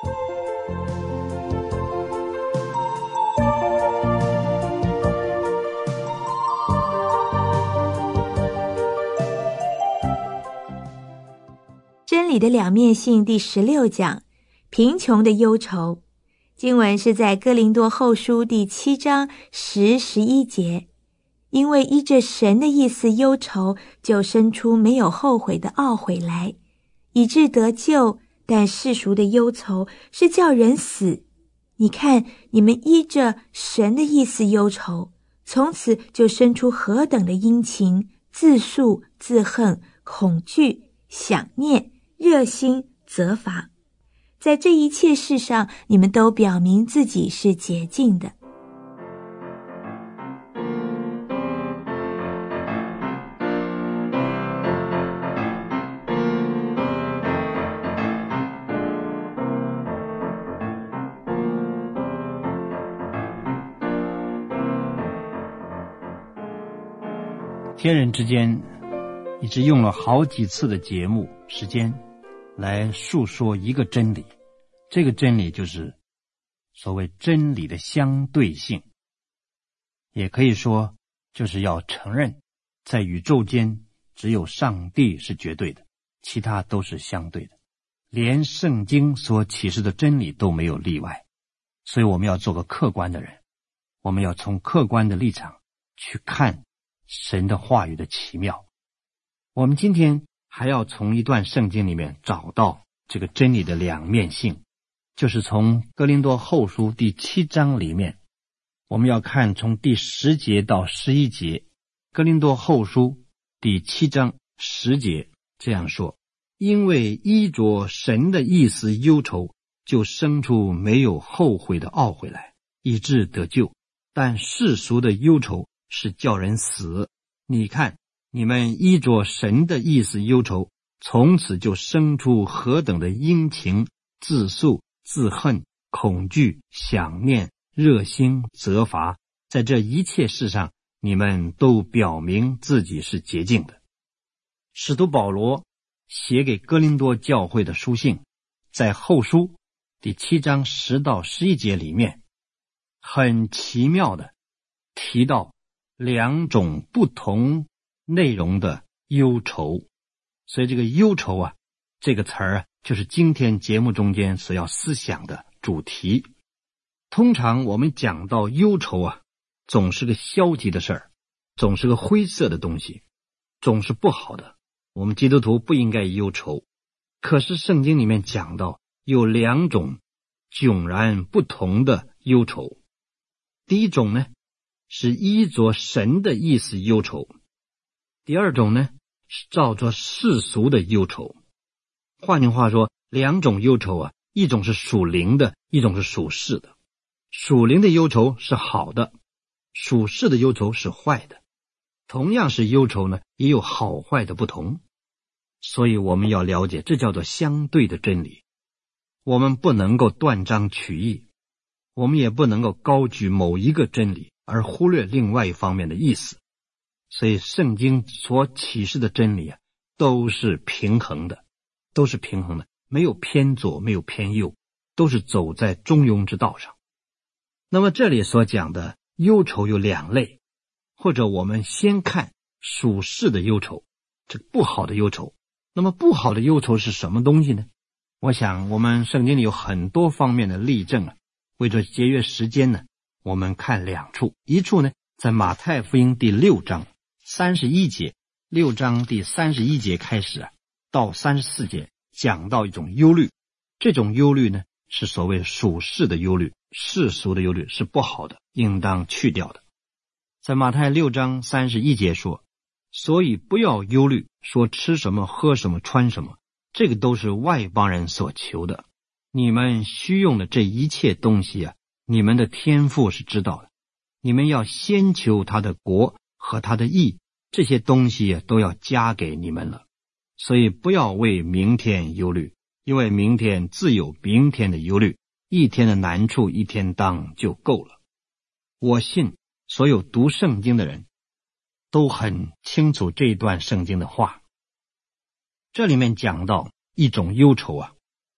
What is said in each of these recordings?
真理的两面性第16讲，贫穷的忧愁。经文是在哥林多后书第7章10、11节。因为依着神的意思忧愁，就生出没有后悔的懊悔来，以致得救。但世俗的忧愁是叫人死。你看，你们依着神的意思忧愁，从此就生出何等的殷勤、自诉、自恨、恐惧、想念、热心、责罚。在这一切事上，你们都表明自己是洁净的。 天人之间一直用了好几次的节目时间来述说一个真理，这个真理就是所谓真理的相对性，也可以说就是要承认在宇宙间只有上帝是绝对的，其他都是相对的，连圣经所启示的真理都没有例外。所以我们要做个客观的人，我们要从客观的立场去看神的话语的奇妙。我们今天还要从一段圣经里面找到这个真理的两面性，就是从哥林多后书第7章里面，我们要看从第10节到11节。哥林多后书第7章10节这样说：因为依着神的意思忧愁，就生出没有后悔的懊悔来，以致得救。但世俗的忧愁是叫人死。你看，你们依着神的意思忧愁，从此就生出何等的殷勤、自诉、自恨、恐惧、想念、热心、责罚。在这一切事上，你们都表明自己是洁净的。使徒保罗写给哥林多教会的书信，在后书第7章10到11节里面，很奇妙的提到两种不同内容的忧愁。所以这个忧愁啊，这个词儿啊，就是今天节目中间所要思想的主题。通常我们讲到忧愁啊，总是个消极的事儿，总是个灰色的东西，总是不好的。我们基督徒不应该忧愁。可是圣经里面讲到有两种迥然不同的忧愁。第一种呢，是依着神的意思忧愁；第二种呢，是照着世俗的忧愁。换句话说，两种忧愁啊，一种是属灵的，一种是属世的。属灵的忧愁是好的，属世的忧愁是坏的。同样是忧愁呢，也有好坏的不同。所以我们要了解，这叫做相对的真理。我们不能够断章取义，我们也不能够高举某一个真理而忽略另外一方面的意思。所以圣经所启示的真理啊，都是平衡的，都是平衡的，没有偏左，没有偏右，都是走在中庸之道上。那么这里所讲的忧愁有两类，或者我们先看属世的忧愁，这不好的忧愁。那么不好的忧愁是什么东西呢？我想我们圣经里有很多方面的例证啊。为了节约时间呢，我们看两处。一处呢，在马太福音第6章31节，6章第31节开始啊，到34节讲到一种忧虑。这种忧虑呢，是所谓属世的忧虑，世俗的忧虑是不好的，应当去掉的。在马太6章31节说，所以不要忧虑，说吃什么喝什么穿什么，这个都是外邦人所求的。你们需用的这一切东西啊，你们的天父是知道的。你们要先求他的国和他的义，这些东西都要加给你们了。所以不要为明天忧虑，因为明天自有明天的忧虑，一天的难处一天当就够了。我信所有读圣经的人都很清楚这一段圣经的话。这里面讲到一种忧愁啊，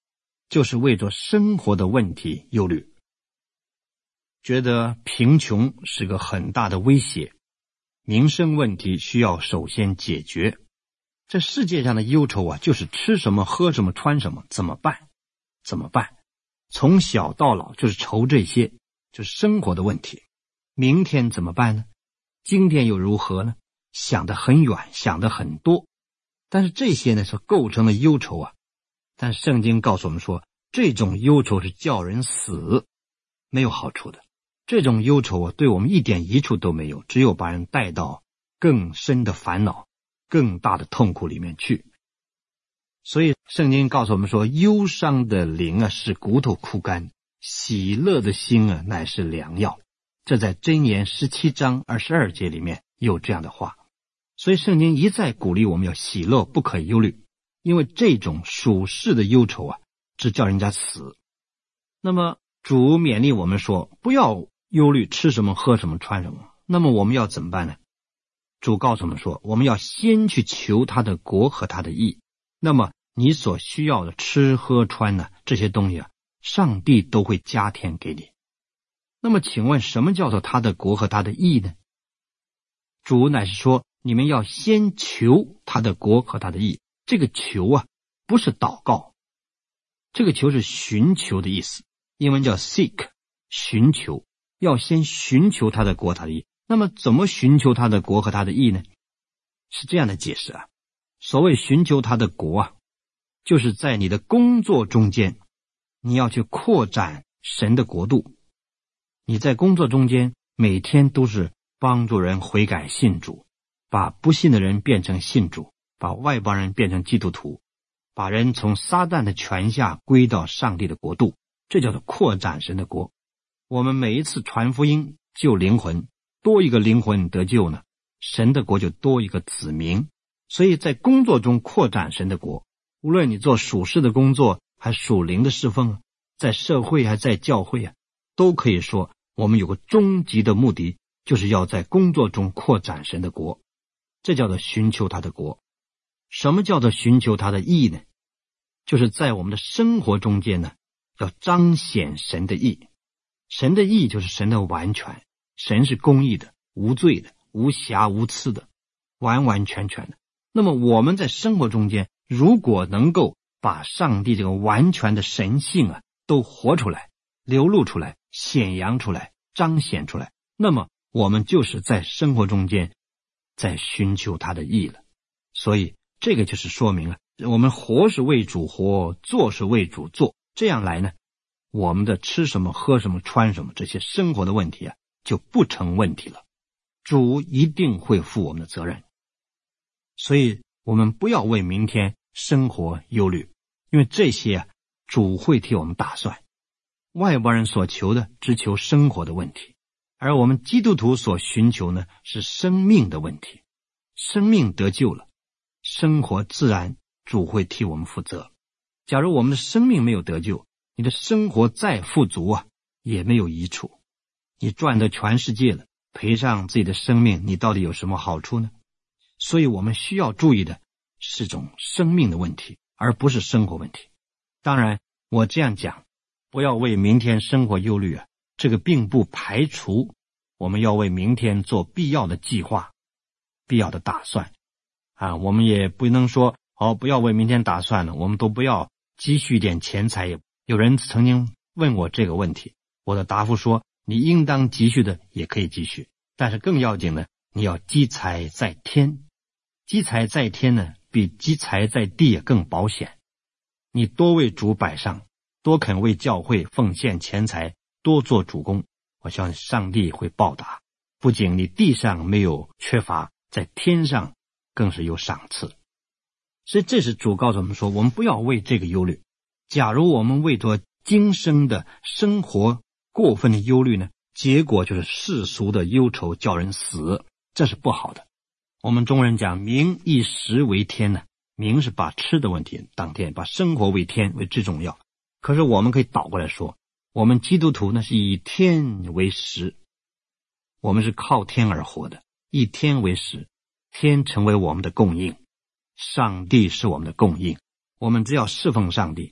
就是为着生活的问题忧虑，觉得贫穷是个很大的威胁，民生问题需要首先解决。这世界上的忧愁啊，就是吃什么喝什么穿什么，怎么办？从小到老就是愁这些，就是生活的问题。明天怎么办呢？今天又如何呢？想得很远，想得很多。但是这些呢是构成了忧愁啊。但圣经告诉我们说，这种忧愁是叫人死，没有好处的。这种忧愁啊，对我们一点益处都没有，只有把人带到更深的烦恼、更大的痛苦里面去。所以圣经告诉我们说，忧伤的灵啊使骨头枯干，喜乐的心啊乃是良药。这在箴言17章22节里面有这样的话。所以圣经一再鼓励我们要喜乐，不可忧虑，因为这种属世的忧愁啊，只叫人家死。那么主勉励我们说，不要忧虑吃什么喝什么穿什么。那么我们要怎么办呢？主告诉我们说，我们要先去求他的国和他的义。那么你所需要的吃喝穿呢，这些东西啊，上帝都会加添给你。那么请问什么叫做他的国和他的义呢？主乃是说，你们要先求他的国和他的义。这个求啊，不是祷告，这个求是寻求的意思，英文叫 seek， 寻求，要先寻求他的国他的义。那么怎么寻求他的国和他的义呢？是这样的解释啊，所谓寻求他的国啊，就是在你的工作中间，你要去扩展神的国度。你在工作中间每天都是帮助人悔改信主，把不信的人变成信主，把外邦人变成基督徒，把人从撒旦的权下归到上帝的国度，这叫做扩展神的国。我们每一次传福音救灵魂，多一个灵魂得救呢，神的国就多一个子民。所以在工作中扩展神的国，无论你做属世的工作还属灵的侍奉，在社会还在教会啊，都可以说我们有个终极的目的，就是要在工作中扩展神的国，这叫做寻求他的国。什么叫做寻求他的义呢？就是在我们的生活中间呢，要彰显神的义。神的义就是神的完全，神是公义的、无罪的、无瑕无疵的，完完全全的。那么我们在生活中间，如果能够把上帝这个完全的神性啊都活出来、流露出来、显扬出来、彰显出来，那么我们就是在生活中间在寻求他的义了。所以这个就是说明了，我们活是为主活，做是为主做，这样来呢，我们的吃什么喝什么穿什么这些生活的问题啊就不成问题了。主一定会负我们的责任。所以我们不要为明天生活忧虑，因为这些啊主会替我们打算。外邦人所求的只求生活的问题，而我们基督徒所寻求呢是生命的问题。生命得救了，生活自然主会替我们负责。假如我们的生命没有得救，你的生活再富足啊也没有益处。你赚得全世界了，赔上自己的生命，你到底有什么好处呢？所以我们需要注意的是种生命的问题，而不是生活问题。当然我这样讲，不要为明天生活忧虑啊，这个并不排除我们要为明天做必要的计划、必要的打算啊。我们也不能说不要为明天打算了，我们都不要积蓄一点钱财。有人曾经问我这个问题，我的答复说，你应当积蓄的也可以积蓄，但是更要紧的，你要积财在天。积财在天呢，比积财在地更保险。你多为主摆上，多肯为教会奉献钱财，多做主公，我相信上帝会报答。不仅你地上没有缺乏，在天上更是有赏赐。所以这是主告诉我们说，我们不要为这个忧虑。假如我们为着今生的生活过分的忧虑呢，结果就是世俗的忧愁叫人死，这是不好的。我们中国人讲民以食为天呢，民是把吃的问题当天，把生活为天为最重要。可是我们可以倒过来说，我们基督徒呢是以天为食，我们是靠天而活的，以天为食，天成为我们的供应，上帝是我们的供应，我们只要侍奉上帝，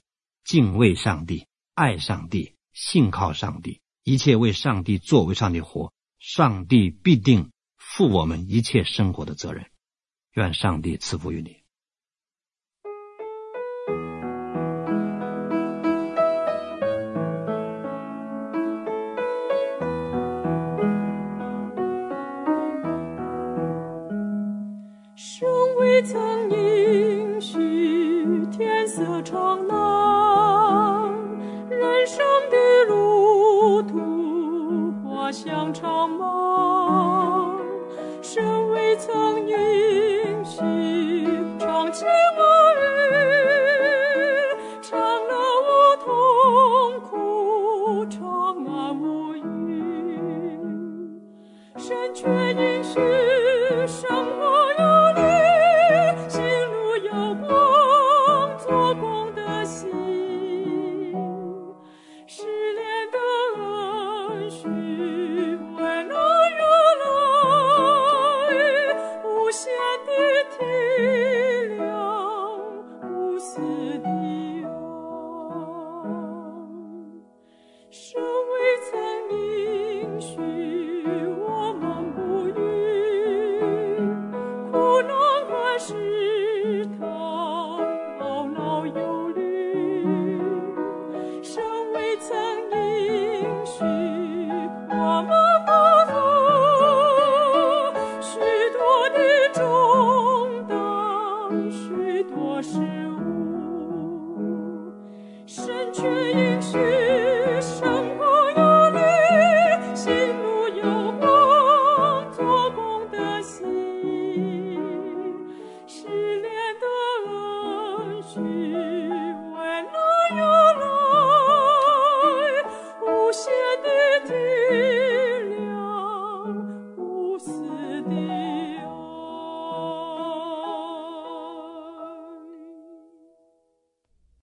敬畏上帝、爱上帝、信靠上帝，一切为上帝做，为上帝活，上帝必定负我们一切生活的责任。愿上帝赐福于你。 生未曾应许天色常蓝，人生的路途花香长漫。生未曾应许长情爱语，长乐无痛苦，长安无虞。神却应许生活有力，行路有光，做工的心，失恋的恩许温暖如来，无限的体谅，无私的爱。生未曾应许我们不渝，苦难和试探，懊恼忧虑。生未曾应许我们不负许多的重担，许多事物。神却应许生活有力，行路有光，做工的心，失恋的恩许温暖有来，无限的体